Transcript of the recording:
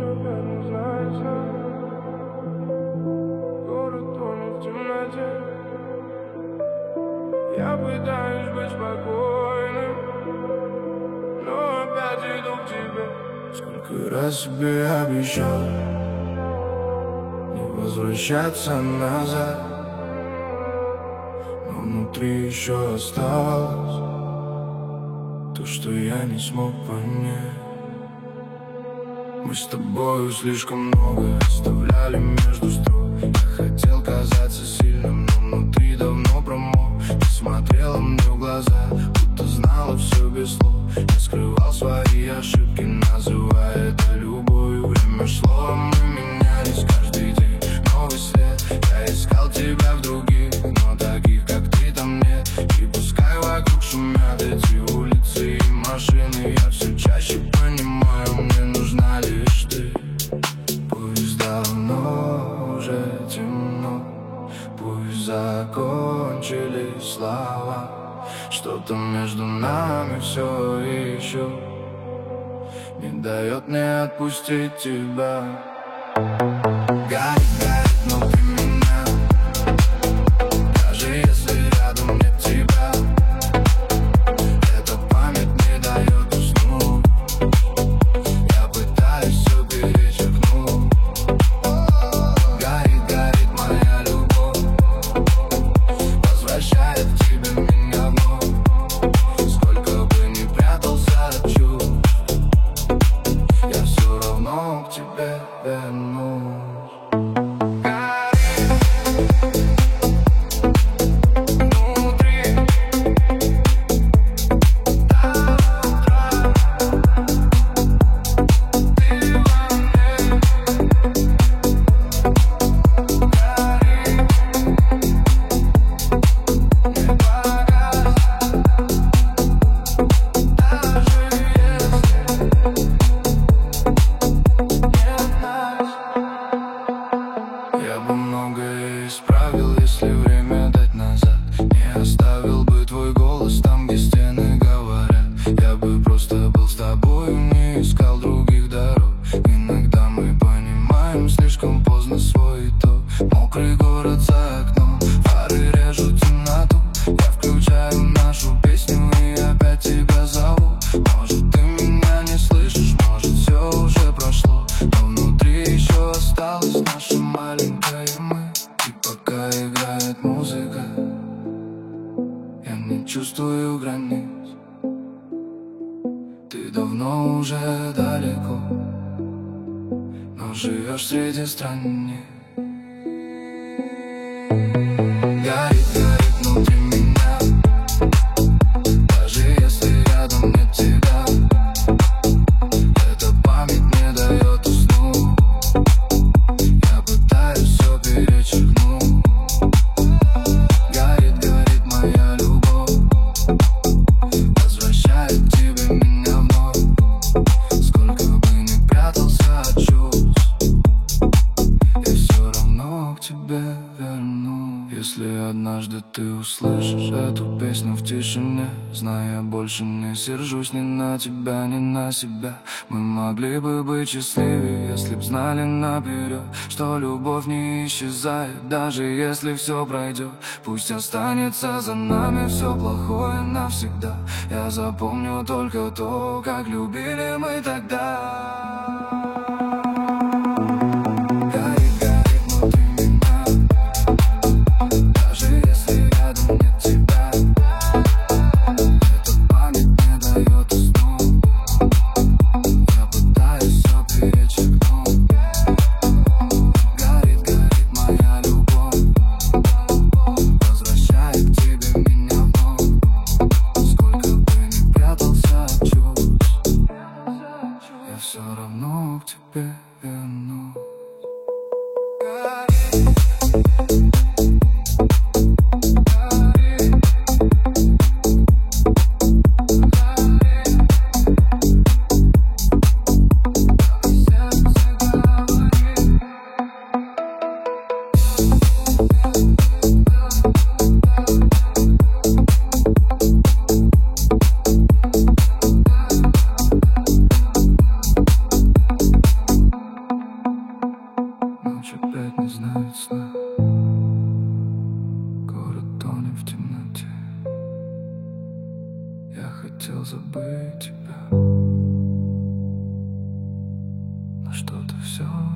опять не знаю сам. Город тонет в темноте. Я пытаюсь быть спокойным, но опять иду к тебе. Сколько раз себе обещал не возвращаться назад, но внутри еще осталось то, что я не смог понять. Мы с тобою слишком много оставляли между строк. Я хотел казаться сильным, но внутри давно промок. Ты смотрела мне в глаза, будто знала все без слов. Я скрывал свои ошибки, называя это любовью. Время шло, мы менялись каждый день. Новый свет, я искал тебя в других, но таких, как ты, там нет. И пускай вокруг шумят эти улицы и машины, я все чаще понимаю, мне нужна лишь ты. Пусть давно уже темно, пусть закончились слова, что-то между нами все еще не дает мне отпустить тебя. Горит, горит внутри меня, даже если рядом нет тебя. Эта память не дает уснуть, я пытаюсь все перечеркнуть. Горит, горит моя любовь, возвращает к тебе меня вновь. Сколько бы ни прятался от чувств, я все равно к тебе вернусь. Я бы многое исправил, если время дать назад. Не оставил бы твой голос там, где стены говорят. Я бы просто был с тобой, не искал других дорог. Иногда мы понимаем слишком поздно свой итог. Мокрый город за окном, фары режут темноту. Я включаю нашу песню и опять тебя зову. Может, ты меня не слышишь, может, все уже прошло, но внутри еще осталось наше маленькое мы. И пока играет музыка, я не чувствую границ. Ты давно уже далеко, но живешь среди страниц. Горит, горит внутри меня, даже если рядом нет тебя. Эта память не дает уснуть, я пытаюсь все перечеркнуть. Горит, горит моя любовь, возвращает к тебе меня вновь. Сколько бы ни прятался от чувств, я все равно к тебе вернусь. Если однажды ты услышишь эту песню в тишине, знай, я больше не сержусь ни на тебя, ни на себя. Мы могли бы быть счастливее, если б знали наперед, что любовь не исчезает, даже если все пройдет. Пусть останется за нами все плохое навсегда. Я запомню только то, как любили мы тогда. Все равно к тебе вернусь. Город тонет в темноте. Я хотел забыть тебя, но что-то все